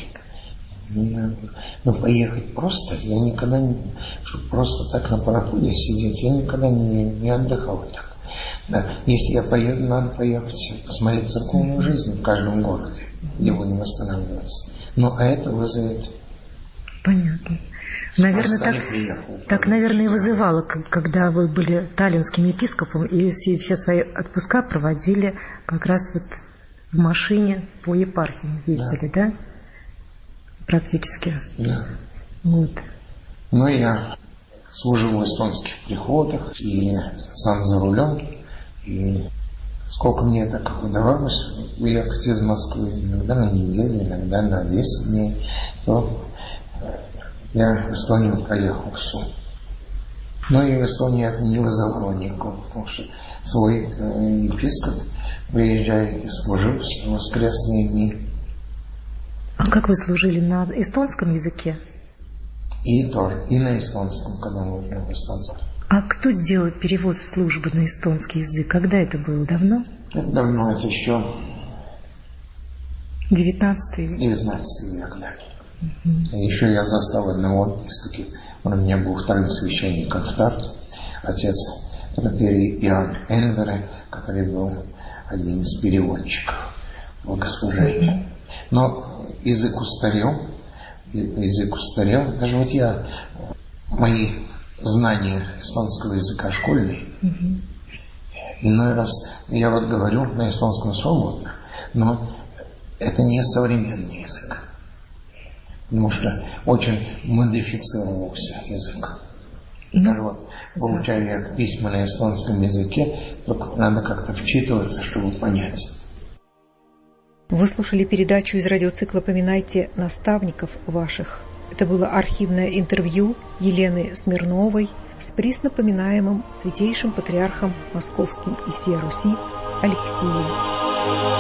Но поехать просто, я никогда не... Чтобы просто так на пароходе сидеть, я никогда не, не отдыхал так. Да. Если я поеду, надо поехать посмотреть церковную жизнь в каждом городе, где будем останавливаться. Ну, а это вызовет... Понятно. Наверное, так, так, наверное, и вызывало, когда вы были таллинским епископом, и все, все свои отпуска проводили как раз вот в машине по епархиям ездили, да? да? Практически. Да. Вот. Ну, я служил в эстонских приходах, и сам за рулем, и сколько мне так удавалось уехать из Москвы, иногда на неделю, иногда на десять дней, то я в Эстонию проехал всю. Но и в Эстонии это не вызывало никакого, потому что свой э, епископ приезжает и служил в воскресные дни. А как вы служили, на эстонском языке? И тоже, и на эстонском, когда нужно в эстонском. А кто сделал перевод службы на эстонский язык? Когда это было? Давно? Это давно, это еще... Девятнадцатый век? Девятнадцатый век, да. Uh-huh. И еще я застал одного из таких, он у меня был вторым священником в Тарту, отец протоиерей Иоанн Энвере, который был один из переводчиков богослужения. Uh-huh. Но язык устарел, язык устарел. Даже вот я, мои знания эстонского языка школьные, uh-huh. иной раз я вот говорю на эстонском свободно, но это не современный язык. Потому что очень модифицировался язык. Mm-hmm. Даже вот, получая письма на эстонском языке, только надо как-то вчитываться, чтобы понять. Вы слушали передачу из радиоцикла «Поминайте наставников ваших». Это было архивное интервью Елены Смирновой с присно поминаемым святейшим патриархом Московским и всей Руси Алексием.